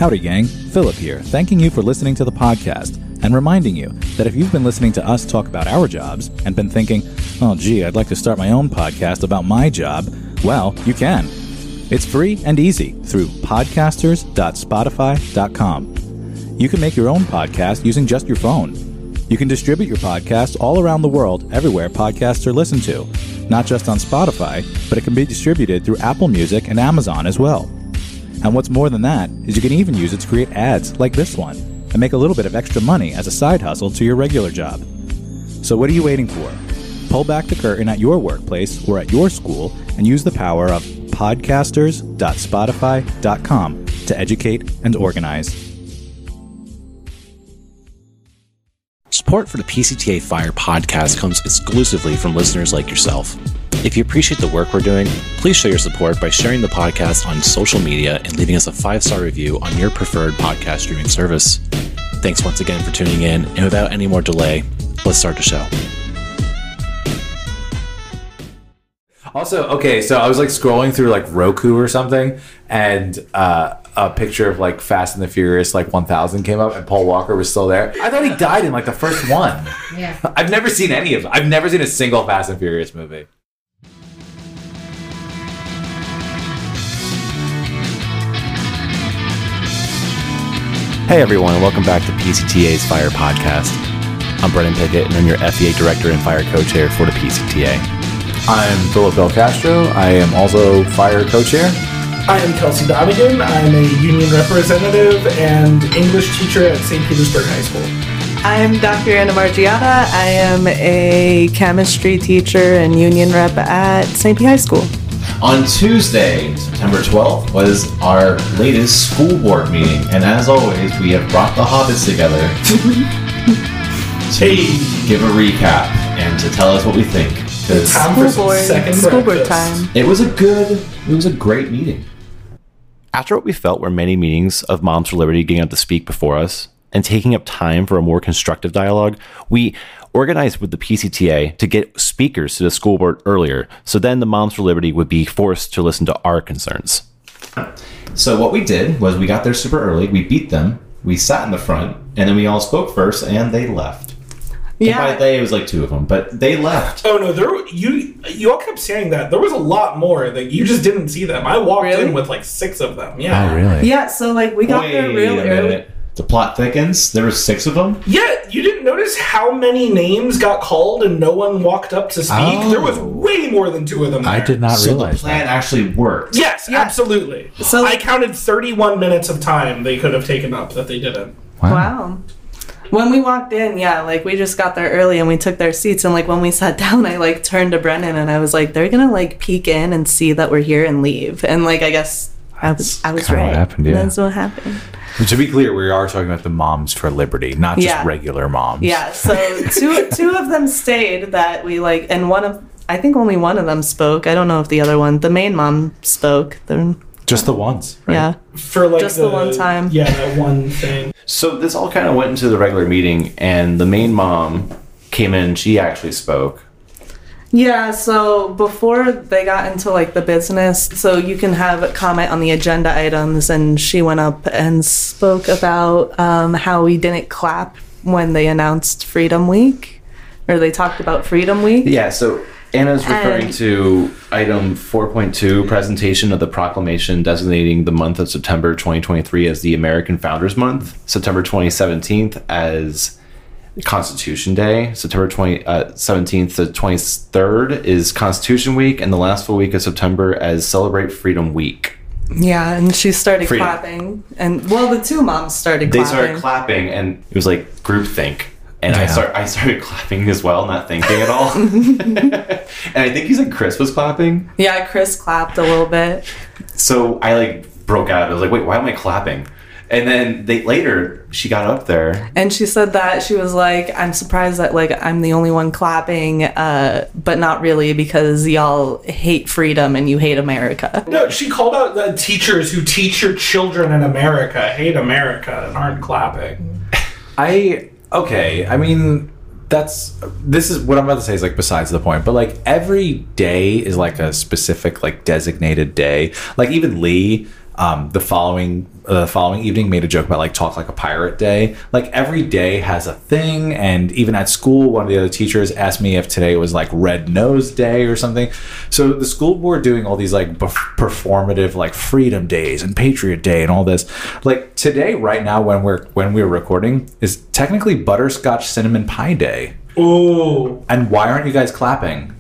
Howdy gang, Philip here, thanking you for listening to the podcast and reminding you that if you've been listening to us talk about our jobs and been thinking, oh gee, I'd like to start my own podcast about my job, well, you can. It's free and easy through podcasters.spotify.com. You can make your own podcast using just your phone. You can distribute your podcast all around the world, everywhere podcasts are listened to, not just on Spotify, but it can be distributed through Apple Music and Amazon as well. And what's more than that is you can even use it to create ads like this one and make a little bit of extra money as a side hustle to your regular job. So what are you waiting for? Pull back the curtain at your workplace or at your school and use the power of podcasters.spotify.com to educate and organize. Support for the PCTA Fire podcast comes exclusively from listeners like yourself. If you appreciate the work we're doing, please show your support by sharing the podcast on social media and leaving us a 5-star review on your preferred podcast streaming service. Thanks once again for tuning in, and without any more delay, let's start the show. Also, okay, so I was like scrolling through like Roku or something, and a picture of like Fast and the Furious like 1000 came up, and Paul Walker was still there. I thought he died in like the first one. Yeah. I've never seen any of them. I've never seen a single Fast and Furious movie. Hey everyone, and welcome back to PCTA's Fire Podcast. I'm Brennan Pickett, and I'm your FEA Director and Fire Co-Chair for the PCTA. I'm Philip Del Castro. I am also Fire Co-Chair. I am Kelsey Donegan. I'm a union representative and English teacher at St. Petersburg High School. I'm Dr. Anna Margiata. I am a chemistry teacher and union rep at St. P. High School. On Tuesday, September 12th, was our latest school board meeting, and as always, we have brought the hobbits together to give a recap and to tell us what we think. It's time for some second School board breakfast. time. It was a great meeting. After what we felt were many meetings of Moms for Liberty getting up to speak before us and taking up time for a more constructive dialogue, we organized with the PCTA to get speakers to the school board earlier, so then the Moms for Liberty would be forced to listen to our concerns. So what we did was we got there super early, we beat them, we sat in the front, and then we all spoke first, and they left. Yeah. And by they, it was like 2 of them, but they left. Oh no, you all kept saying that. There was a lot more that you just didn't see them. I walked in with like 6 of them. Yeah. Oh, really? Yeah, so like we got there real Wait a early. minute. The plot thickens. There were 6 of them. Yeah, you didn't notice how many names got called and no one walked up to speak? Oh. There was way more than 2 of them there. I did not So the realize plan that. actually worked. Yes, absolutely. So- I counted 31 minutes of time they could have taken up that they didn't. Wow. When we walked in, yeah, like we just got there early and we took their seats, and like when we sat down, I like turned to Brennan and I was like, they're gonna like peek in and see that we're here and leave. And like I guess I was kinda right. what happened, yeah. That's what happened. To be clear, we are talking about the Moms for Liberty, not just Yeah. regular moms. Yeah, so two of them stayed that we like, and I think only one of them spoke. I don't know if the other one, the main mom spoke. Just the ones, right? Yeah. For like Just the one time. Yeah, that one thing. So this all kind of went into the regular meeting, and the main mom came in. She actually spoke. Yeah, so before they got into like the business, so you can have a comment on the agenda items, and she went up and spoke about how we didn't clap when they announced Freedom Week, or they talked about Freedom Week. Yeah, so Anna's referring And- to item 4.2, presentation of the proclamation designating the month of September 2023 as the American Founders Month, September 2017 as Constitution Day, September 17th to 23rd is Constitution Week, and the last full week of September as Celebrate Freedom Week. Yeah, and she started Freedom. clapping, and well, the 2 moms started They clapping. started clapping, and it was like groupthink. And Yeah. I started clapping as well, not thinking at all. And I think he said Chris was clapping. Yeah, Chris clapped a little bit. So I like broke out. I was like, wait, why am I clapping? And then later she got up there. And she said that she was like, I'm surprised that like I'm the only one clapping, but not really, because y'all hate freedom and you hate America. No, she called out the teachers who teach your children in America hate America and aren't clapping. Okay, I mean, this is what I'm about to say is like besides the point, but like every day is like a specific like designated day. Like even Lee, the following evening made a joke about like Talk Like a Pirate Day. Like every day has a thing, and even at school, one of the other teachers asked me if today was like Red Nose Day or something. So the school board doing all these like performative like Freedom Days and Patriot Day and all this. Like today, right now, when we're recording, is technically Butterscotch Cinnamon Pie Day. Ooh. And why aren't you guys clapping?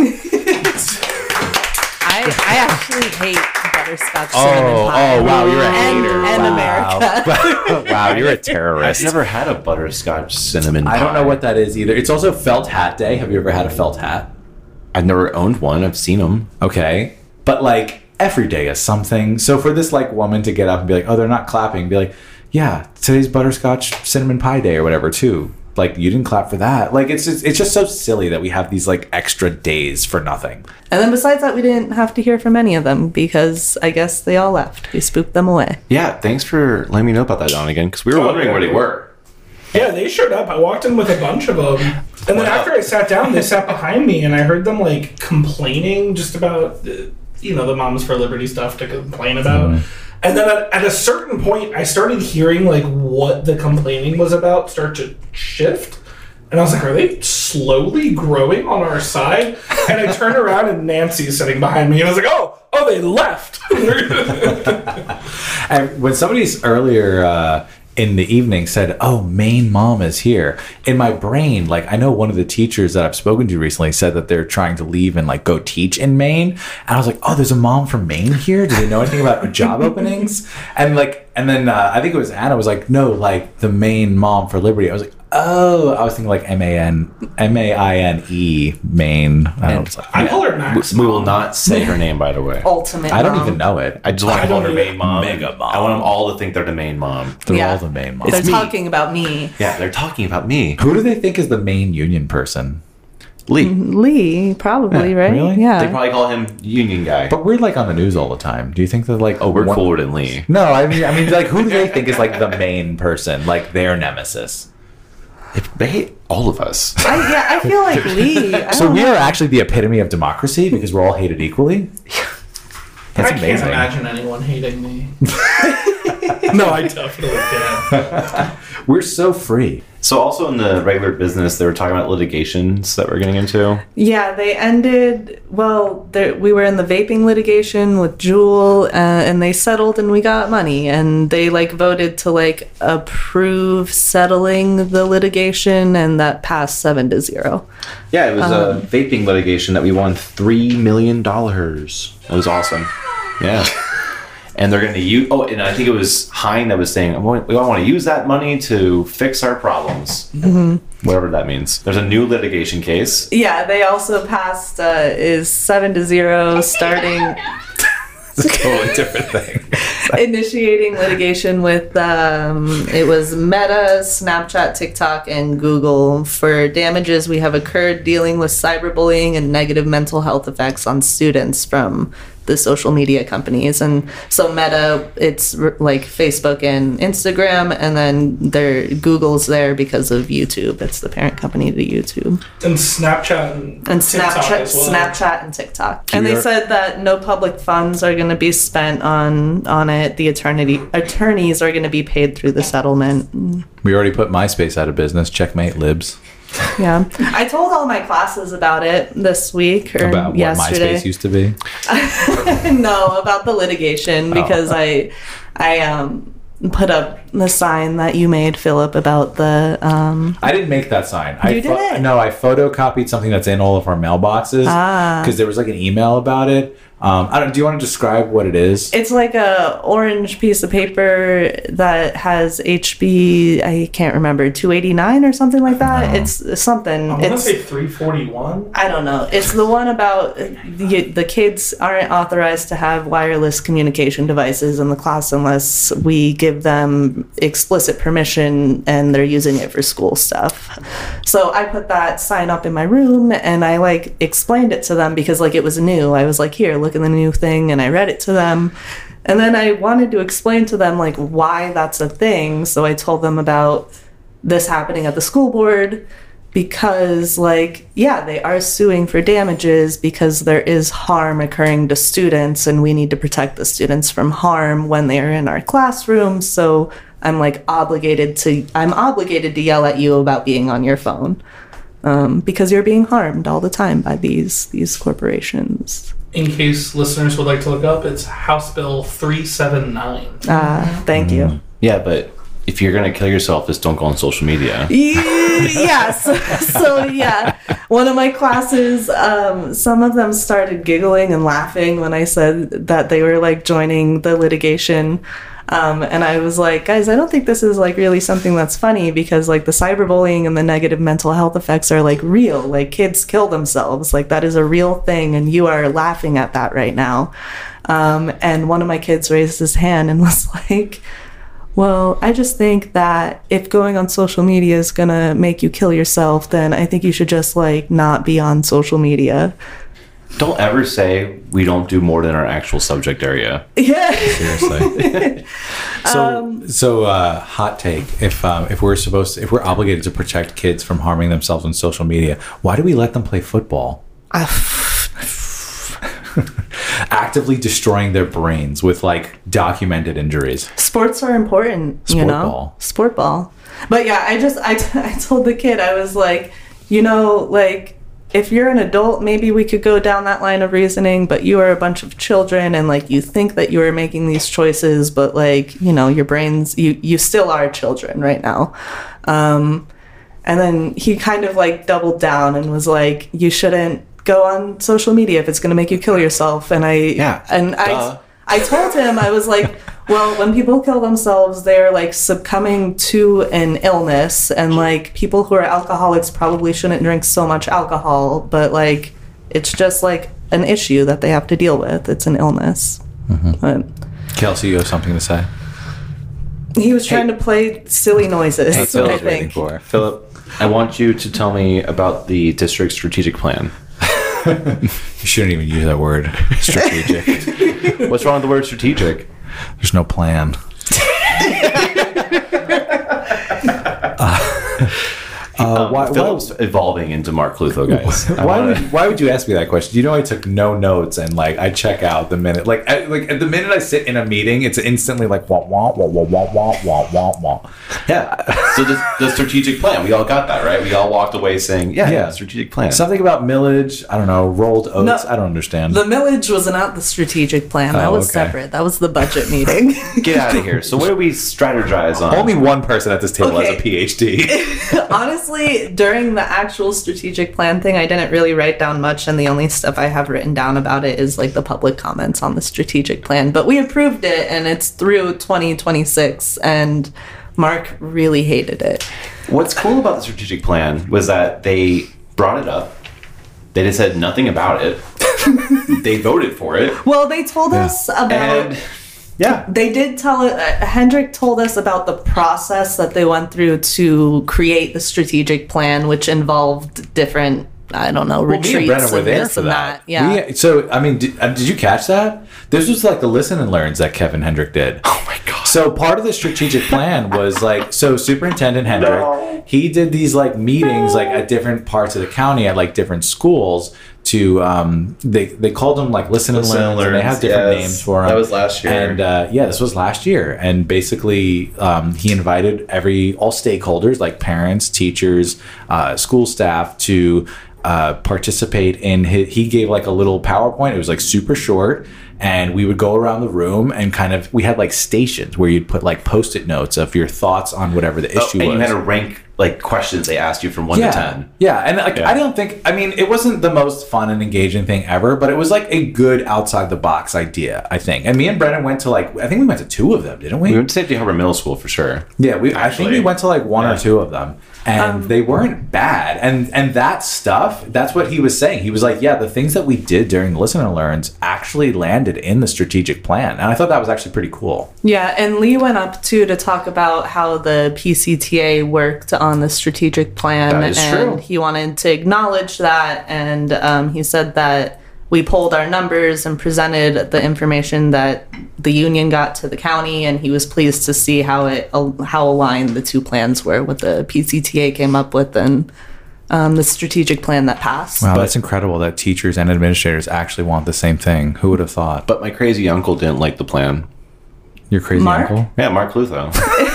I actually hate butterscotch cinnamon pie. Oh, wow, you're a hater. And Wow. America. Wow, you're a I've terrorist. I've never had a butterscotch cinnamon pie. I don't know what that is either. It's also Felt Hat Day. Have you ever had a felt hat? I've never owned one. I've seen them. Okay. But like every day is something. So for this like woman to get up and be like, oh, they're not clapping, be like, yeah, today's Butterscotch Cinnamon Pie Day or whatever too. Like you didn't clap for that. Like it's just so silly that we have these like extra days for nothing. And then besides that, we didn't have to hear from any of them because I guess they all left. We spooked them away. Yeah, thanks for letting me know about that, Donegan, because we were wondering where they were. Yeah, they showed up. I walked in with a bunch of them. And then after I sat down, they sat behind me, and I heard them, like, complaining just about, the Moms for Liberty stuff to complain about. Mm-hmm. And then at a certain point, I started hearing, like, what the complaining was about start to shift. And I was like, are they slowly growing on our side? And I turned around, and Nancy's sitting behind me, and I was like, oh, they left. And when somebody's earlier in the evening said, oh, Maine mom is here, in my brain, like I know one of the teachers that I've spoken to recently said that they're trying to leave and like go teach in Maine, and I was like, oh, there's a mom from Maine here? Do they know anything about job openings? And then I think it was Anna was like, no, like the Maine Mom for Liberty. I was like, oh, I was thinking like M-A-I-N-E, Maine. I call her Max. We will not say her name, by the way. Ultimate I don't mom. even know it. I just want to call her Maine Mom. Mega Mom. I want them all to think they're the Maine Mom. They're all the Maine Mom. They're me. talking about me. Yeah, they're talking about me. Who do they think is the Maine union person? Lee, probably, Yeah, right? really? Yeah. They probably call him Union Guy. But we're like on the news all the time. Do you think that like We're cooler than Lee. No, I mean like who do they think is like the main person, like their nemesis? They hate all of us. I feel like Lee. So we are actually the epitome of democracy because we're all hated equally. That's I amazing. can't imagine anyone hating me. No, I definitely can. We're so free. So also in the regular business, they were talking about litigations that we're getting into. Yeah, they ended. Well, we were in the vaping litigation with Juul, and they settled, and we got money. And they voted to approve settling the litigation, and that passed 7-0. Yeah, it was a vaping litigation that we won $3 million. It was awesome. Yeah. And they're going to use... Oh, and I think it was Hein that was saying, we want to use that money to fix our problems. Mm-hmm. Whatever that means. There's a new litigation case. Yeah, they also passed is 7-0 starting... It's a totally different thing. Initiating litigation with it was Meta, Snapchat, TikTok, and Google for damages we have occurred dealing with cyberbullying and negative mental health effects on students from the social media companies. And so Meta, it's like Facebook and Instagram, and then Google's there because of YouTube. It's the parent company to YouTube. And Snapchat and TikTok as well. Snapchat and TikTok. And they said that no public funds are going to be spent on it. The attorneys are going to be paid through the settlement. We already put MySpace out of business. Checkmate, libs. Yeah. I told all my classes about it this week or about what yesterday. MySpace used to be. No, about the litigation because I put up the sign that you made, Philip, about the I didn't make that sign. You didn't? No, I photocopied something that's in all of our mailboxes because there was an email about it. Do you want to describe what it is? It's like a orange piece of paper that has HB, I can't remember, 289 or something like that. No. It's something. I want to say 341. I don't know. It's the one about the kids aren't authorized to have wireless communication devices in the class unless we give them explicit permission and they're using it for school stuff. So I put that sign up in my room and I explained it to them because it was new. I was like, here, look at the new thing, and I read it to them. And then I wanted to explain to them why that's a thing. So I told them about this happening at the school board because, like, yeah, they are suing for damages because there is harm occurring to students, and we need to protect the students from harm when they are in our classrooms. So I'm obligated to yell at you about being on your phone, because you're being harmed all the time by these corporations. In case listeners would like to look up, it's House Bill 379. Thank you. Yeah, but if you're going to kill yourself, just don't go on social media. Yes. So yeah, one of my classes, some of them started giggling and laughing when I said that they were like joining the litigation. And I was like, guys, I don't think this is like really something that's funny, because like the cyberbullying and the negative mental health effects are like real. Like kids kill themselves. Like that is a real thing. And you are laughing at that right now. And one of my kids raised his hand and was like, well, I just think that if going on social media is going to make you kill yourself, then I think you should just like not be on social media. Don't ever say we don't do more than our actual subject area. Yeah. Seriously. So hot take. If we're obligated to protect kids from harming themselves on social media, why do we let them play football? Actively destroying their brains with like documented injuries. Sports are important, you know. Sport ball. But yeah, I told the kid, I was like, you know, like if you're an adult, maybe we could go down that line of reasoning, but you are a bunch of children and like you think that you are making these choices, but like, you know, your brains, you still are children right now. And then he kind of like doubled down and was like, you shouldn't go on social media if it's going to make you kill yourself. And I told him, I was like, well, when people kill themselves, they're like succumbing to an illness, and like people who are alcoholics probably shouldn't drink so much alcohol, but like it's just like an issue that they have to deal with. It's an illness. Mm-hmm. But Kelsey, you have something to say? He was trying to play silly noises. Hey, Phil's waiting for. Philip, I want you to tell me about the district's strategic plan. You shouldn't even use that word, strategic. What's wrong with the word strategic? There's no plan. Philip's evolving into Mark Clutho, guys. Why would you ask me that question? You know, I took no notes, and like I check out the minute, at the minute I sit in a meeting, it's instantly like wah wah wah wah wah wah wah wah wah. Yeah. So the strategic plan, we all got that, right? We all walked away saying, yeah, strategic plan. Something about millage. I don't know. Rolled oats. No, I don't understand. The millage was not the strategic plan. That was separate. That was the budget meeting. Get out of here. So what do we strategize on? Only one person at this table has a PhD. Honestly, during the actual strategic plan thing, I didn't really write down much, and the only stuff I have written down about it is like the public comments on the strategic plan. But we approved it, and it's through 2026, and Mark really hated it. What's cool about the strategic plan was that they brought it up. They just said nothing about it. They voted for it. Well, they told us about... They did tell it. Hendrik told us about the process that they went through to create the strategic plan, which involved different, I don't know, retreats. Me and Brennan were there for that. Yeah. So, I mean, did you catch that? This was like the listen and learns that Kevin Hendrik did. Oh my God. So part of the strategic plan was like, so Superintendent Hendrik, he did these like meetings like at different parts of the county at like different schools to they called them like listen and learns, and they have different names for them. That was last year. And this was last year. And basically he invited all stakeholders like parents, teachers, school staff to participate in he gave like a little PowerPoint. It was like super short, and we would go around the room and we had like stations where you'd put like Post-it notes of your thoughts on whatever the issue was. And you had to rank like questions they asked you from 1 to 10. Yeah, and like I don't think, I mean, it wasn't the most fun and engaging thing ever, but it was like a good outside the box idea, I think. And me and Brennan went to like, I think we went to 2 of them, didn't we? We went to Safety Harbor Middle School for sure. Yeah, I think we went to like 1 or 2 of them. And they weren't bad. And that stuff, that's what he was saying. He was like, yeah, the things that we did during the Listen and Learns actually landed in the strategic plan. And I thought that was actually pretty cool. Yeah, and Lee went up too to talk about how the PCTA worked on the strategic plan. That is true. He wanted to acknowledge that. And he said that we polled our numbers and presented the information that the union got to the county, and he was pleased to see how aligned the 2 plans were, what the PCTA came up with and the strategic plan that passed. Wow, that's incredible that teachers and administrators actually want the same thing. Who would have thought? But my crazy uncle didn't like the plan. Your crazy Mark? uncle? Yeah, Mark Lutho.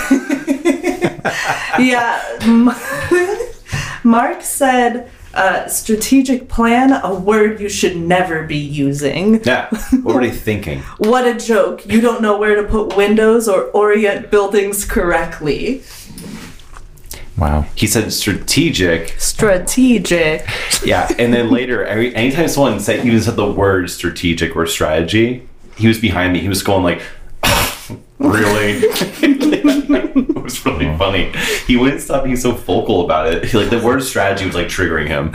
Yeah. Mark said, strategic plan, a word you should never be using. Yeah. What were they thinking? What a joke. You don't know where to put windows or orient buildings correctly. Wow. He said strategic. Strategic. Yeah. And then later, anytime someone even said the word strategic or strategy, he was behind me. He was going like, really? It was really funny. He wouldn't stop being so vocal about it. The word strategy was like triggering him.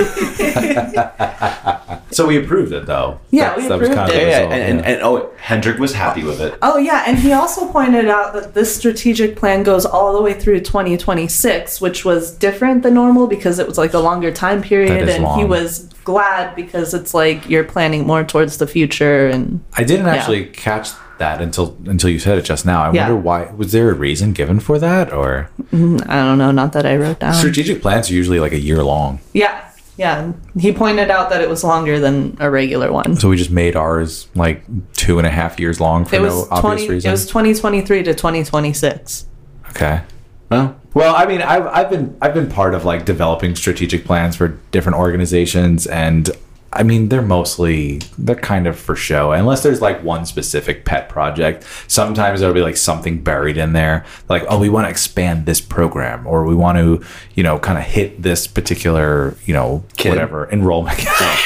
So we approved it, though. Yeah, we approved kind of it. the Yeah, result, and Hendrik was happy with it. Oh, yeah, and he also pointed out that this strategic plan goes all the way through 2026, which was different than normal because it was like a longer time period, That is and he long. was glad because it's like you're planning more towards the future. And I didn't actually catch that until you said it just now. I Yeah. wonder why. Was there a reason given for that, or I don't know, not that I wrote down. strategic plans are usually like a year long? Yeah. He pointed out that it was longer than a regular one. So we just made ours like 2.5 years long for no obvious reason. It was 2023 to 2026. Okay. Well, Well, I mean, I've been part of like developing strategic plans for different organizations, and I mean, they're kind of for show, unless there's like one specific pet project. Sometimes there'll be like something buried in there, like, oh, we want to expand this program, or we want to, kind of hit this particular, Kid. whatever enrollment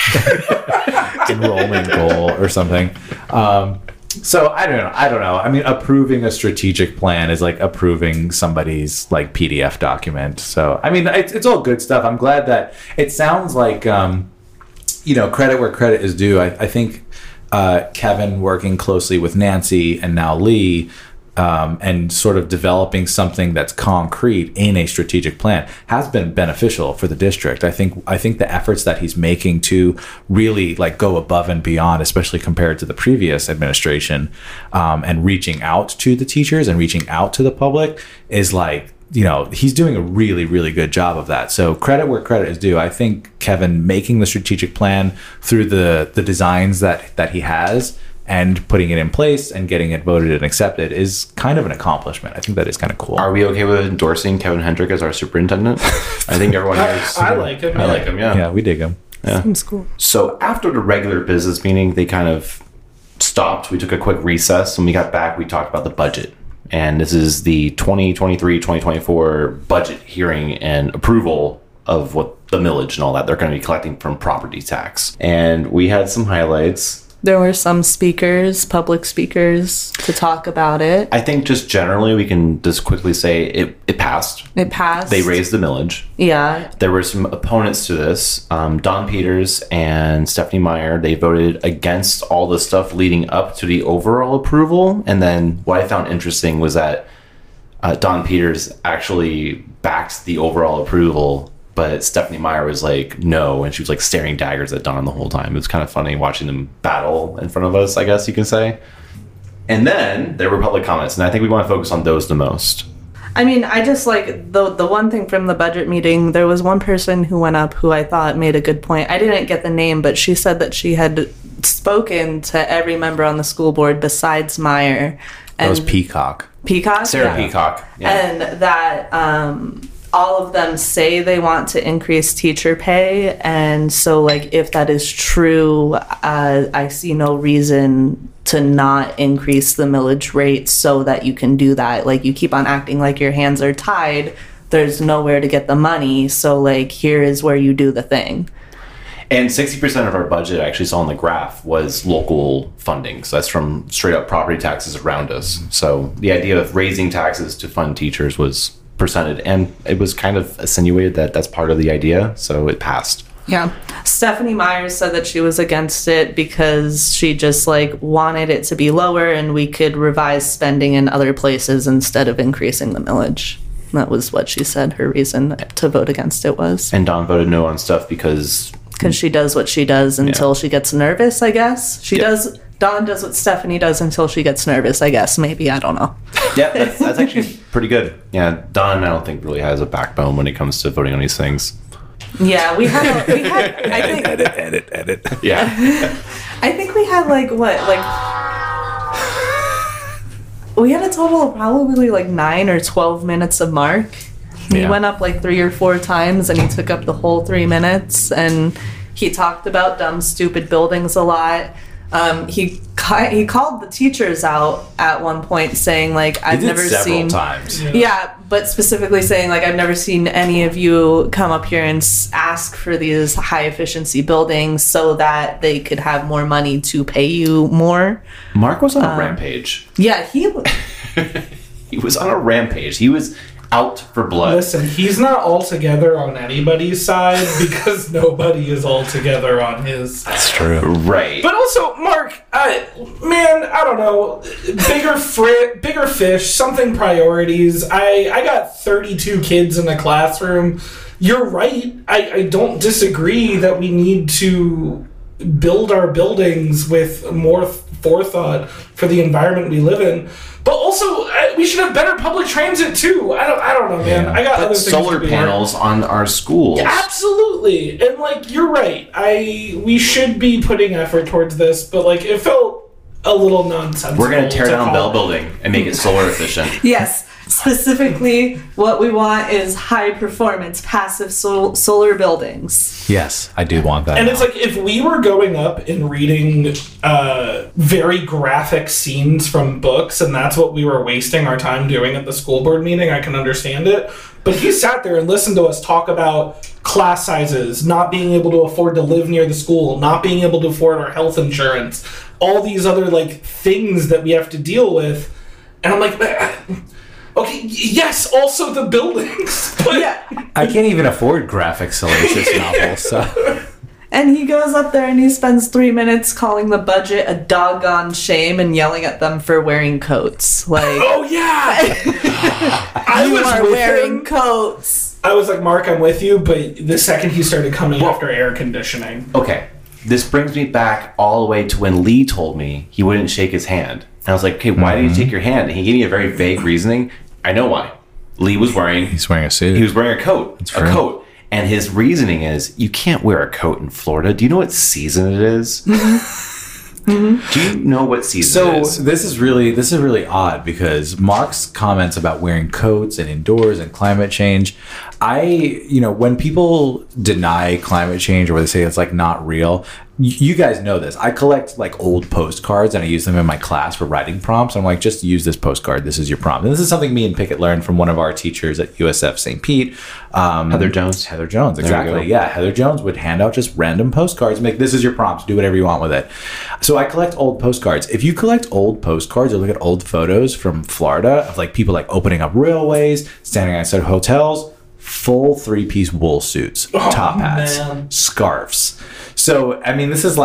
goal or something. So I don't know. I mean, approving a strategic plan is like approving somebody's like PDF document. So I mean, it's all good stuff. I'm glad that it sounds like, credit where credit is due. I think Kevin working closely with Nancy and now Lee, and sort of developing something that's concrete in a strategic plan has been beneficial for the district. I think the efforts that he's making to really like go above and beyond, especially compared to the previous administration, and reaching out to the teachers and reaching out to the public is like, he's doing a really, really good job of that. So credit where credit is due. I think Kevin making the strategic plan through the designs that he has and putting it in place and getting it voted and accepted is kind of an accomplishment. I think that is kind of cool. are we okay with endorsing Kevin Hendrik as our superintendent? I think everyone here is. I like him. I like him, yeah. Yeah, we dig him. Seems cool. So after the regular business meeting, they kind of stopped. We took a quick recess. When we got back, we talked about the budget. And this is the 2023-2024 budget hearing and approval of what the millage and all that they're going to be collecting from property tax. And we had some highlights. There were some public speakers, to talk about it. I think just generally we can just quickly say it passed. It passed. They raised the millage. Yeah. There were some opponents to this. Don Peters and Stephanie Meyer, they voted against all the stuff leading up to the overall approval. And then what I found interesting was that Don Peters actually backed the overall approval, but Stephanie Meyer was like, no, and she was like staring daggers at Don the whole time. It was kind of funny watching them battle in front of us, I guess you can say. And then there were public comments, and I think we want to focus on those the most. I mean, I just like the one thing from the budget meeting, there was one person who went up who I thought made a good point. I didn't get the name, but she said that she had spoken to every member on the school board besides Meyer. That was Peacock. Peacock? Sarah Yeah. Peacock. Yeah. And that all of them say they want to increase teacher pay. And so, like, if that is true, I see no reason to not increase the millage rate so that you can do that. Like, you keep on acting like your hands are tied. There's nowhere to get the money. So, like, here is where you do the thing. And 60% of our budget, I actually saw on the graph, was local funding. So that's from straight up property taxes around us. So the idea of raising taxes to fund teachers was presented, and it was kind of insinuated that that's part of the idea. So it passed. Yeah. Stephanie Myers said that she was against it because she just like wanted it to be lower and we could revise spending in other places instead of increasing the millage. That was what she said her reason to vote against it was. And Dawn voted no on stuff because She does what she does until she gets nervous, I guess. Dawn does what Stephanie does until she gets nervous, I guess. Maybe, I don't know. yeah, that's actually pretty good. Yeah, Dawn, I don't think really has a backbone when it comes to voting on these things. Yeah, we had I think Edit. Yeah. I think we had we had a total of probably 9 or 12 minutes of Mark. He Yeah. went up 3 or 4 times and he took up the whole 3 minutes, and he talked about dumb, stupid buildings a lot. He called the teachers out at one point, saying I've never seen times. Yeah, but specifically saying I've never seen any of you come up here and ask for these high efficiency buildings so that they could have more money to pay you more. Mark was on a rampage. Yeah, he was on a rampage. He was out for blood. Listen, he's not altogether on anybody's side because nobody is altogether on his. That's true. Right. But also, Mark, I don't know. Bigger fish, something priorities. I got 32 kids in a classroom. You're right. I don't disagree that we need to build our buildings with more forethought for the environment we live in. But also, we should have better public transit too. I don't know, man. Yeah. I got Put other things solar to be panels on our schools. Yeah, absolutely. And you're right. We should be putting effort towards this, but it felt a little nonsensical. We're going to tear down call Bell it. Building and make it solar efficient. Yes, specifically what we want is high performance passive solar buildings. Yes, I do want that. And now. it's if we were going up and reading very graphic scenes from books, and that's what we were wasting our time doing at the school board meeting, I can understand it. But he sat there and listened to us talk about class sizes, not being able to afford to live near the school, not being able to afford our health insurance, all these other things that we have to deal with. And I'm okay, yes, also the buildings. But Yeah. I can't even afford graphic salacious novels. So. And he goes up there and he spends 3 minutes calling the budget a doggone shame and yelling at them for wearing coats. oh yeah, I You was are with wearing him. coats. I was Mark, I'm with you, but the second he started coming after air conditioning. Okay, this brings me back all the way to when Lee told me he wouldn't shake his hand. And I was like, okay, why didn't you take your hand? And he gave me a very vague reasoning. I know why. Lee was wearing... He's wearing a suit. He was wearing a coat. true. A coat. And his reasoning is, you can't wear a coat in Florida. Do you know what season it is? Do you know what season it is? So this is really odd because Mark's comments about wearing coats and indoors and climate change, when people deny climate change or they say it's not real, you guys know this. I collect old postcards and I use them in my class for writing prompts. I'm just use this postcard. This is your prompt. And this is something me and Pickett learned from one of our teachers at USF St. Pete. Heather Jones. Heather Jones, There you exactly. go. Yeah, Heather Jones would hand out just random postcards and this is your prompt. Do whatever you want with it. So I collect old postcards. If you collect old postcards or look at old photos from Florida of people opening up railways, standing outside hotels, full 3-piece wool suits, top hats, man. scarves. So, this is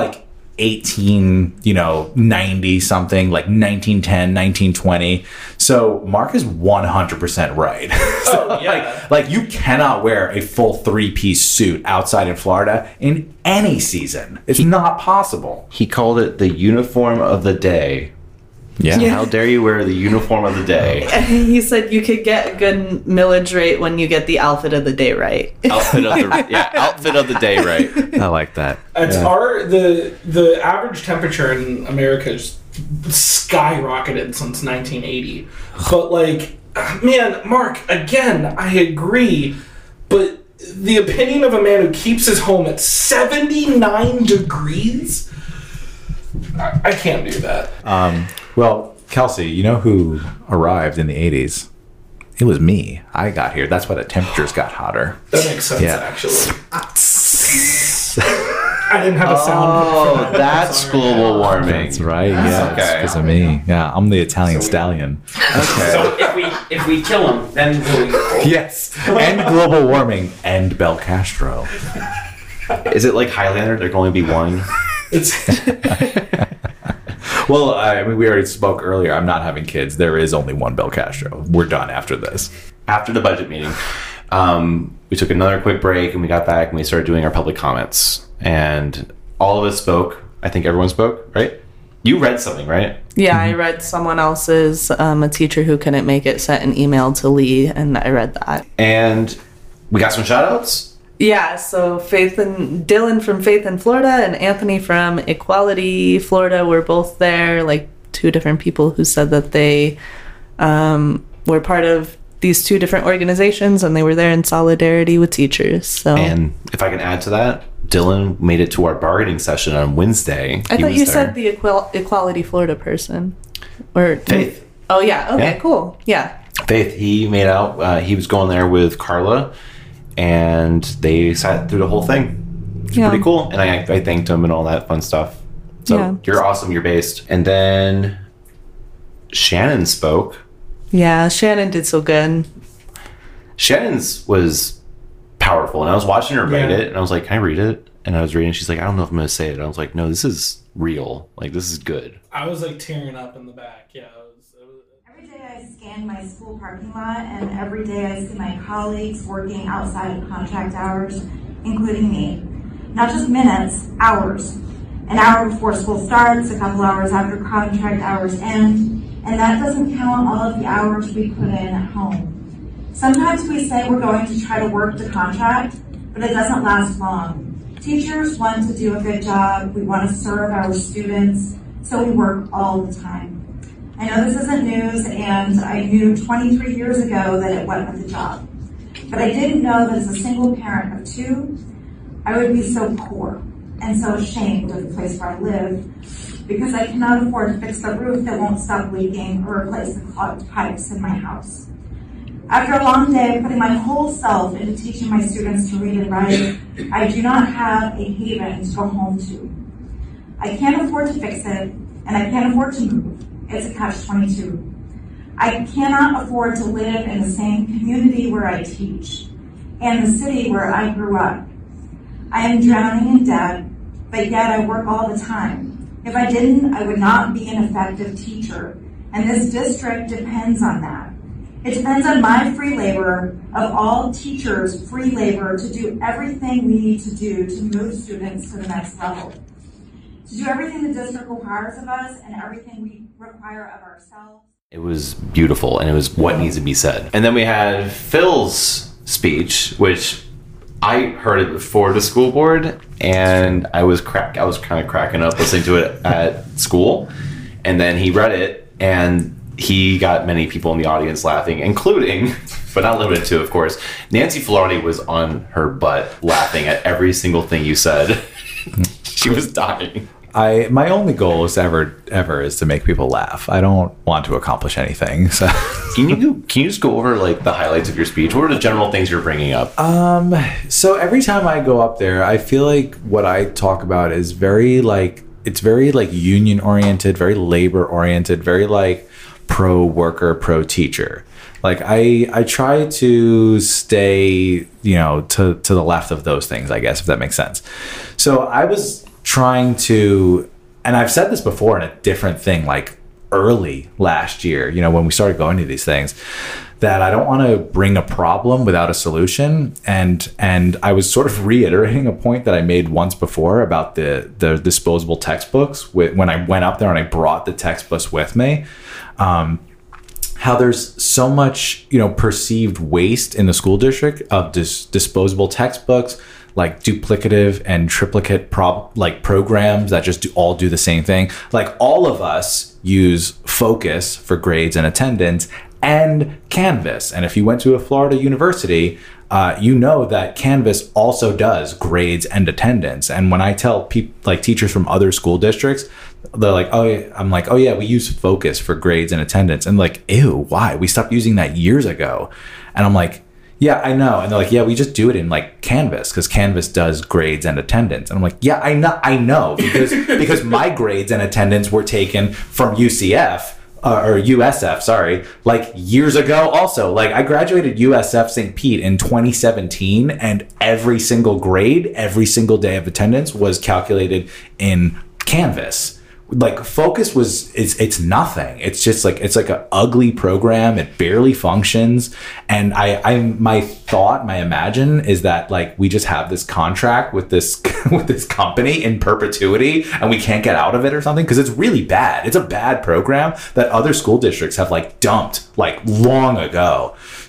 1890 something, 1910, 1920. So Mark is 100% right. So, Oh, yeah. you cannot wear a full 3-piece suit outside in Florida in any season. It's not possible. He called it the uniform of the day. Yeah. How dare you wear the uniform of the day? He said you could get a good millage rate when you get the outfit of the day right. Outfit of the day, right? I like that. It's the average temperature in America has skyrocketed since 1980. But man, Mark, again, I agree, but the opinion of a man who keeps his home at 79 degrees, I can't do that. Well, Kelsey, you know who arrived in the 80s? It was me. I got here. That's why the temperatures got hotter. That makes sense, Yeah. actually. I didn't have a sound. for that. That's Sorry. global warming. That's right. Yeah, it's okay. because of me. Yeah, I'm the Italian stallion. So if we kill him, then we'll... Yes. End global warming. End Bel Castro. Is it like Highlander? There can only be one. It's Well, we already spoke earlier. I'm not having kids. There is only one Bel Castro. We're done after this. After the budget meeting, we took another quick break and we got back and we started doing our public comments. And all of us spoke. I think everyone spoke, right? You read something, right? Yeah, I read someone else's, a teacher who couldn't make it sent an email to Lee, and I read that. And we got some shout outs. Yeah, so Dylan from Faith in Florida and Anthony from Equality Florida were both there, like two different people who said that they were part of these two different organizations and they were there in solidarity with teachers. So, and if I can add to that, Dylan made it to our bargaining session on Wednesday. I thought you said the Equality Florida person. Or Faith. Oh, yeah. Okay, Yeah. cool. Yeah. Faith, he made out, he was going there with Carla, and they sat through the whole thing. It's Yeah. pretty cool. And I thanked him and all that fun stuff. So Yeah. you're awesome. You're based. And then Shannon spoke. Yeah, Shannon did so good. Shannon's was powerful. And I was watching her read Yeah. it, and I was like, can I read it? And I was reading, she's like, I don't know if I'm going to say it. And I was like, no, this is real. Like, this is good. I was like tearing up in the back. Yeah. Every day I scan my school parking lot, and every day I see my colleagues working outside of contract hours, including me. Not just minutes, hours. An hour before school starts, a couple hours after contract hours end, and that doesn't count all of the hours we put in at home. Sometimes we say we're going to try to work the contract, but it doesn't last long. Teachers want to do a good job, we want to serve our students, so we work all the time. I know this isn't news, and I knew 23 years ago that it went with the job. But I didn't know that as a single parent of two, I would be so poor and so ashamed of the place where I live because I cannot afford to fix the roof that won't stop leaking or replace the clogged pipes in my house. After a long day of putting my whole self into teaching my students to read and write, I do not have a haven to go home to. I can't afford to fix it, and I can't afford to move. It's a catch-22. I cannot afford to live in the same community where I teach and the city where I grew up. I am drowning in debt, but yet I work all the time. If I didn't, I would not be an effective teacher, and this district depends on that. It depends on my free labor, of all teachers' free labor, to do everything we need to do to move students to the next level. To do everything the district requires of us and everything we require of ourselves. It was beautiful, and it was what needs to be said. And then we had Phil's speech, which I heard it before the school board, and I was kind of cracking up listening to it at school. And then he read it, and he got many people in the audience laughing, including, but not limited to, of course, Nancy Filardi was on her butt laughing at every single thing you said. She was dying. My only goal is ever is to make people laugh. I don't want to accomplish anything. So Can you just go over like the highlights of your speech? What are the general things you're bringing up? So every time I go up there, I feel like what I talk about is very union oriented, very labor oriented, very like pro worker, pro teacher. Like I try to stay, to the left of those things, I guess, if that makes sense. So I was trying to, and I've said this before in a different thing, like early last year, when we started going to these things, that I don't want to bring a problem without a solution. And I was sort of reiterating a point that I made once before about the disposable textbooks when I went up there and I brought the textbooks with me. How there's so much, perceived waste in the school district of disposable textbooks, like duplicative and triplicate programs that just all do the same thing. Like all of us use Focus for grades and attendance and Canvas. And if you went to a Florida university, you know that Canvas also does grades and attendance. And when I tell people, like teachers from other school districts, they're like, oh, yeah. I'm like, oh yeah, we use Focus for grades and attendance. And like, ew, why? We stopped using that years ago. And I'm like, yeah, I know. And they're like, yeah, we just do it in like Canvas because Canvas does grades and attendance. And I'm like, yeah, I know because my grades and attendance were taken from UCF. Or USF, sorry, like years ago also. Like I graduated USF St. Pete in 2017 and every single grade, every single day of attendance was calculated in Canvas. Like Focus it's nothing. It's just like, it's like an ugly program. It barely functions. And my imagine is that like, we just have this contract with this, with this company in perpetuity and we can't get out of it or something. Cause it's really bad. It's a bad program that other school districts have like dumped like long ago.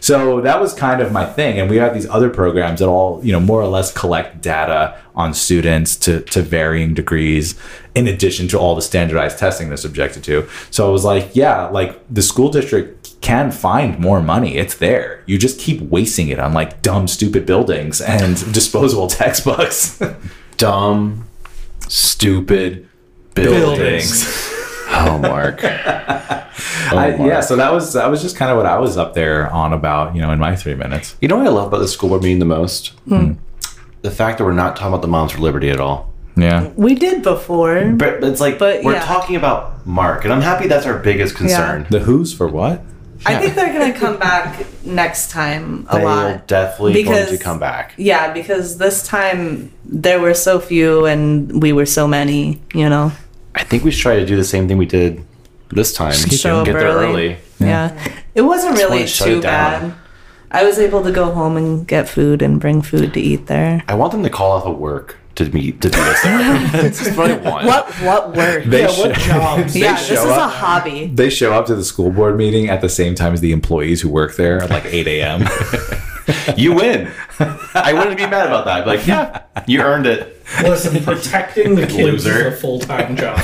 So that was kind of my thing. And we have these other programs that all, more or less collect data on students to varying degrees, in addition to all the standardized testing they're subjected to. So I was like, yeah, like the school district can find more money. It's there. You just keep wasting it on like dumb, stupid buildings and disposable textbooks. Dumb, stupid buildings. Oh, Mark. Yeah, so that was just kind of what I was up there on about, in my 3 minutes. You know what I love about the school board meeting the most? The fact that we're not talking about the Moms for Liberty at all. Yeah. We did before. But it's like, we're talking about Mark, and I'm happy that's our biggest concern. The who's for what? I think they're going to come back next time a lot. They're definitely going to come back. Yeah, because this time there were so few and we were so many, I think we should try to do the same thing we did this time. Show up Get there early. Yeah. It wasn't Just really wanna shut too it down. bad. I was able to go home and get food and bring food to eat there. I want them to call off of work to do this there. That's what I want. What work? What jobs? This is a hobby. They show up to the school board meeting at the same time as the employees who work there at like 8 a.m. You win. I wouldn't be mad about that. Like, yeah, you earned it. Listen, protecting the kids Loser. is a full-time job.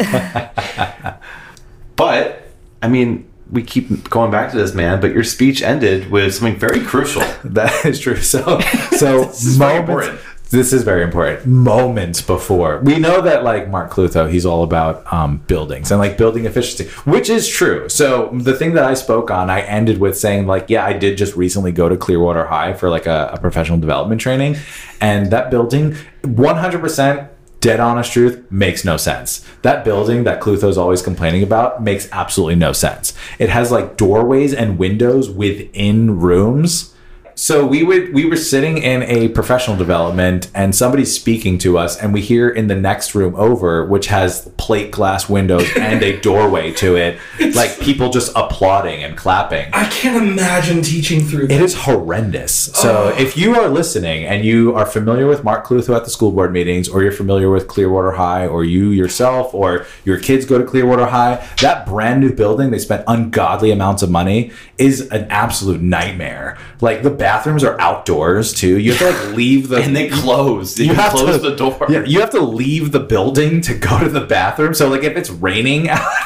But, I mean, we keep going back to this, man, but your speech ended with something very crucial. That is true. So This is very important. This is very important. Moments before. We know that like Mark Clutho, he's all about buildings and like building efficiency, which is true. So the thing that I spoke on, I ended with saying like, yeah, I did just recently go to Clearwater High for like a professional development training. And that building, 100% dead honest truth, makes no sense. That building that Clutho's always complaining about makes absolutely no sense. It has like doorways and windows within rooms. So we were sitting in a professional development and somebody's speaking to us and we hear in the next room over, which has plate glass windows and a doorway to it, like people just applauding and clapping. I can't imagine teaching through that. It is horrendous. So if you are listening and you are familiar with Mark Clutho at the school board meetings, or you're familiar with Clearwater High, or you yourself or your kids go to Clearwater High, that brand new building they spent ungodly amounts of money is an absolute nightmare. Like the bathrooms are outdoors too. You have to like leave the And they close. You have close to- the door. Yeah, you have to leave the building to go to the bathroom. So like if it's raining,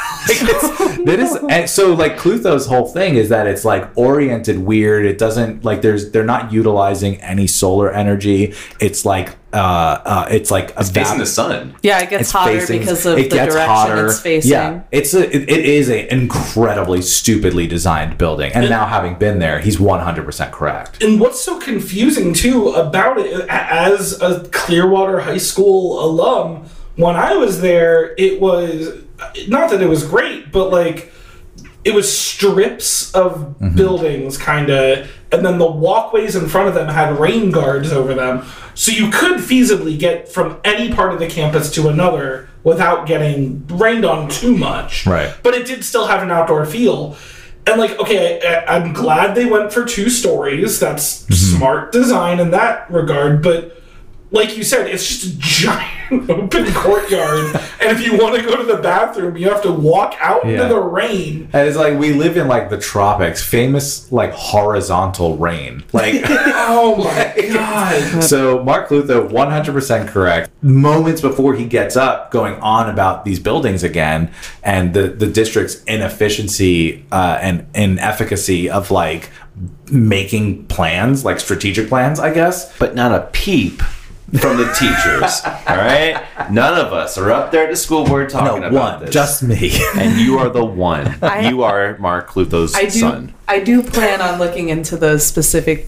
and so like Clutho's whole thing is that it's like oriented weird. It doesn't like they're not utilizing any solar energy. It's like It's facing the sun. Yeah, it gets hotter because of the direction it's facing. Yeah, it is an incredibly stupidly designed building. And now having been there, he's 100% correct. And what's so confusing too about it, as a Clearwater High School alum, when I was there, it was not that it was great, but like it was strips of buildings kind of, and then the walkways in front of them had rain guards over them. So you could feasibly get from any part of the campus to another without getting rained on too much. Right. But it did still have an outdoor feel. And like, okay, I'm glad they went for 2 stories. That's smart design in that regard. But like you said, it's just a giant open courtyard. And if you want to go to the bathroom, you have to walk out into the rain. And it's like we live in like the tropics, famous like horizontal rain. Like Oh my God. So Mark Clutho, 100% correct. Moments before he gets up, going on about these buildings again, and the district's inefficiency and inefficacy of like making plans, like strategic plans, I guess. But not a peep from the teachers. All right? None of us are up there at the school board talking about this. Just me. And you are the one. You are Mark Clutho's son. I do plan on looking into those specific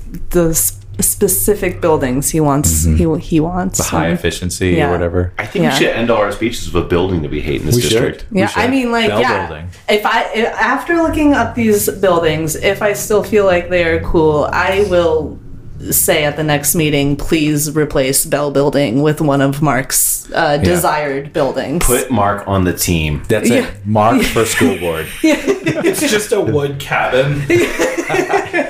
buildings he wants. He wants The high efficiency or whatever. I think we should end all our speeches with a building that we hate in this district. should. Yeah, I mean, like, Bell building. If after looking up these buildings, if I still feel like they are cool, I will say at the next meeting, please replace Bell Building with one of Mark's desired buildings. Put Mark on the team. That's it. Mark for school board. It's just a wood cabin.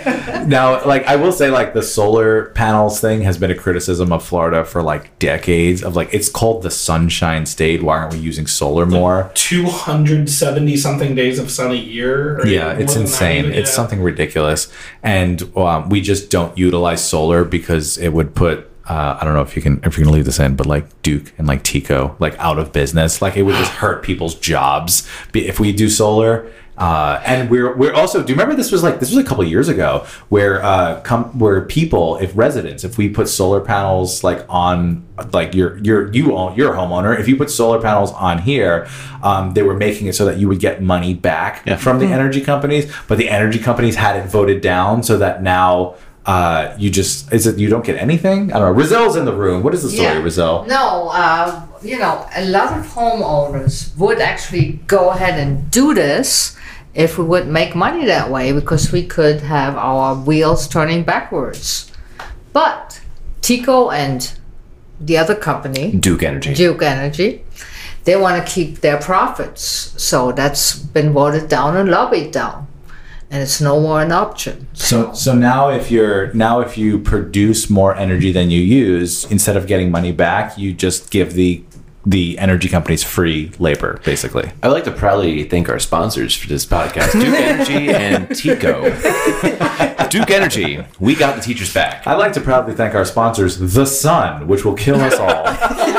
Now, like, I will say, like, the solar panels thing has been a criticism of Florida for like decades. Of like, it's called the Sunshine State. Why aren't we using solar more? 270 something days of sun a year. Or Yeah, it's insane. It's something ridiculous, and we just don't utilize solar because it would put. I don't know if you can leave this in, but like Duke and like Tico, like out of business. Like it would just hurt people's jobs if we do solar. And we're also. Do you remember this was a couple of years ago where people, if we put solar panels like on like you're a homeowner, if you put solar panels on here, they were making it so that you would get money back from the energy companies, but the energy companies had it voted down so that now. You don't get anything? I don't know. Rizel's in the room. What is the story, Rizel? No, a lot of homeowners would actually go ahead and do this if we would make money that way because we could have our wheels turning backwards. But Tico and the other company, Duke Energy, they want to keep their profits. So that's been voted down and lobbied down. And it's no more an option. So now if you produce more energy than you use, instead of getting money back, you just give the energy companies free labor, basically. I'd like to proudly thank our sponsors for this podcast, Duke Energy and Tico. Duke Energy, we got the teachers back. I'd like to proudly thank our sponsors, The Sun, which will kill us all.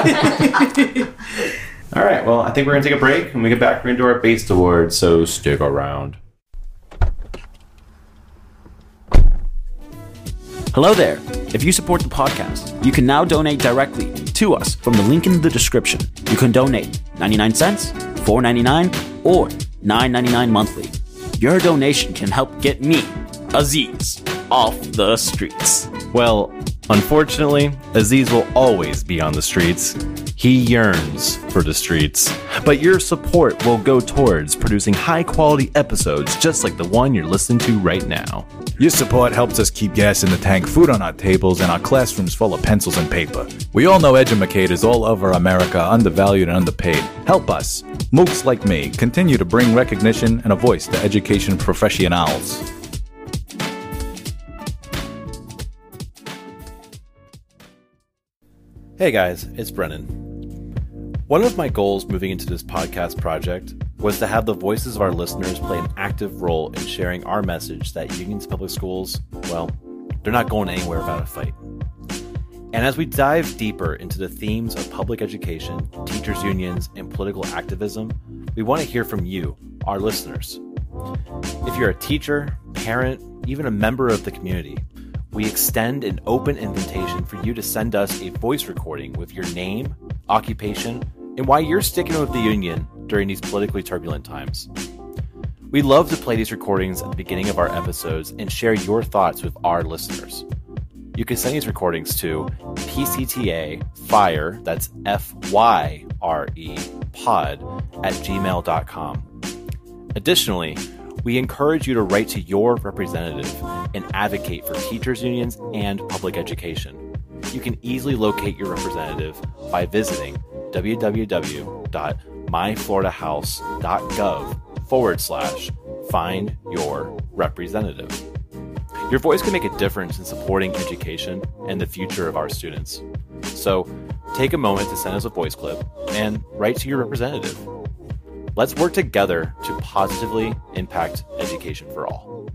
All right, well, I think we're going to take a break. When we get back, we're going to do our Based Awards, so stick around. Hello there. If you support the podcast, you can now donate directly to us from the link in the description. You can donate 99 cents, $4.99, or $9.99 monthly. Your donation can help get me, Aziz, off the streets. Well, unfortunately, Aziz will always be on the streets. He yearns for the streets. But your support will go towards producing high-quality episodes just like the one you're listening to right now. Your support helps us keep gas in the tank, food on our tables, and our classrooms full of pencils and paper. We all know educators all over America are undervalued and underpaid. Help us, mooks like me, continue to bring recognition and a voice to education professionals. Hey guys, it's Brennan. One of my goals moving into this podcast project was to have the voices of our listeners play an active role in sharing our message that Union's public schools, well, they're not going anywhere without a fight. And as we dive deeper into the themes of public education, teachers' unions, and political activism, we want to hear from you, our listeners. If you're a teacher, parent, even a member of the community, we extend an open invitation for you to send us a voice recording with your name, occupation, and why you're sticking with the union during these politically turbulent times. We love to play these recordings at the beginning of our episodes and share your thoughts with our listeners. You can send these recordings to PCTA-FYRE, that's F-Y-R-E, pod, @gmail.com. Additionally, we encourage you to write to your representative and advocate for teachers' unions and public education. You can easily locate your representative by visiting www.myfloridahouse.gov/find your representative. Your voice can make a difference in supporting education and the future of our students. So take a moment to send us a voice clip and write to your representative. Let's work together to positively impact education for all.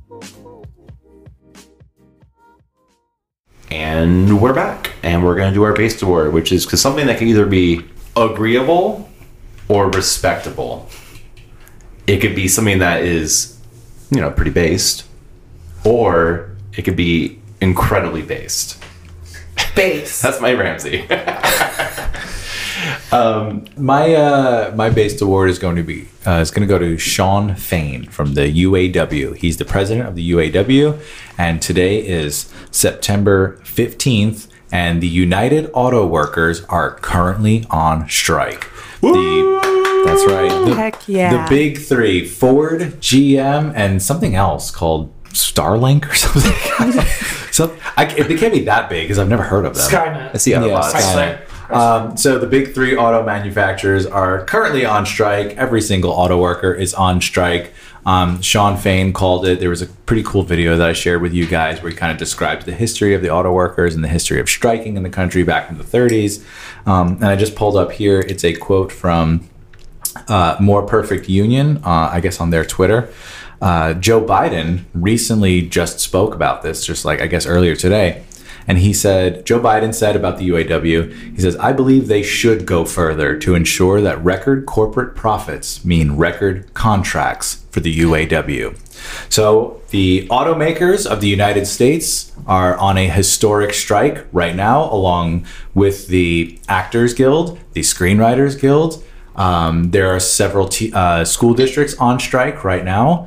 And we're back, and we're going to do our Based Award, which is something that can either be agreeable or respectable. It could be something that is, pretty based, or it could be incredibly based. Base. That's my Ramsey. My Based Award is going to be go to Sean Fain from the UAW. He's the president of the UAW, and today is September 15th, and the United Auto Workers are currently on strike. That's right. Heck yeah. The big three: Ford, GM, and something else called Starlink or something. It can't be that big because I've never heard of them. Skynet. I see other lots. Skynet. So the big three auto manufacturers are currently on strike. Every single auto worker is on strike. Sean Fain called it. There was a pretty cool video that I shared with you guys where he kind of described the history of the auto workers and the history of striking in the country back in the 30s. And I just pulled up here. It's a quote from More Perfect Union, I guess on their Twitter. Joe Biden recently just spoke about this, just like I guess earlier today. And he said, Joe Biden said about the UAW, he says, I believe they should go further to ensure that record corporate profits mean record contracts for the UAW. So the automakers of the United States are on a historic strike right now, along with the Actors Guild, the Screenwriters Guild. There are several school districts on strike right now.